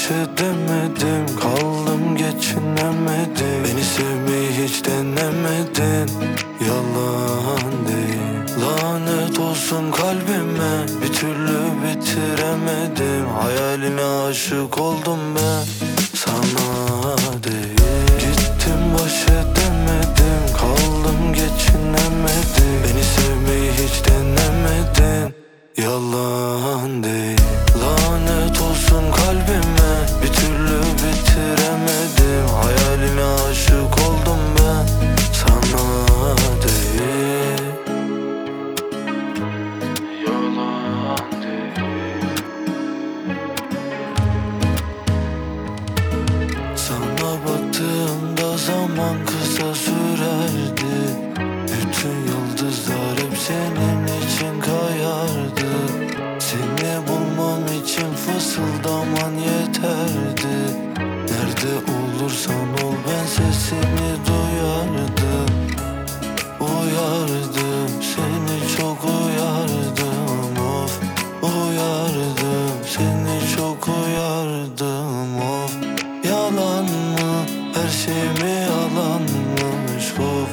edemedim, kaldım geçinemedim. Beni sevmeyi hiç denemedin, yalan değil. Lanet olsun kalbime, bir türlü bitiremedim. Hayaline aşık oldum ben, sana değil. Gittim baş edemedim, kaldım geçinemedim. Beni sevmeyi hiç denemedin, yalan değil. Lanet olsun kalbime, bir türlü bitiremedim. Hayaline aşık oldum ben, sana değil. Yalan değil. Sana baktığımda zaman kısa sürerdi. Bütün yıldızlar hep senin için kayardı. Seni bulmam için fısıldaman yeterdi. Nerede olursan ol ben sesini duyardım. Uyardım, seni çok uyardım, of. Uyardım, seni çok uyardım, of. Yalan mı, her şey mi yalanmış, of.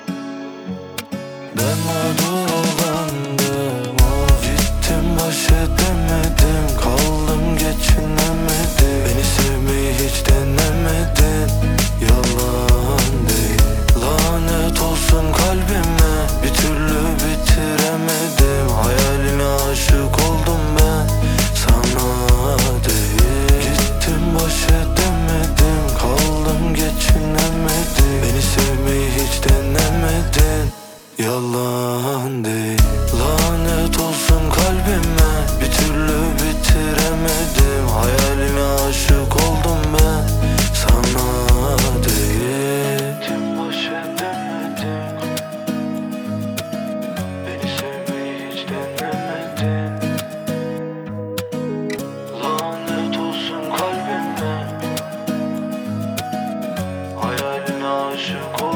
Ben mağdur olandım, of. Gittim baş edemedim, kaldım geçinemedim. Beni sevmeyi hiç denemedin, yalan değil. Lanet olsun kalbime, bir türlü bitiremedim. Hayaline aşık oldum ben, sana değil. Gittim baş edemedim, kaldım geçinemedim. Beni sevmeyi hiç denemedin, yalan değil. Lanet olsun kalbime, bir türlü bitiremedim. Hayaline aşık oldum ben, sana değil. Gittim baş edemedim, beni sevmeyi hiç denemedin. Lanet olsun kalbime, hayaline aşık oldum.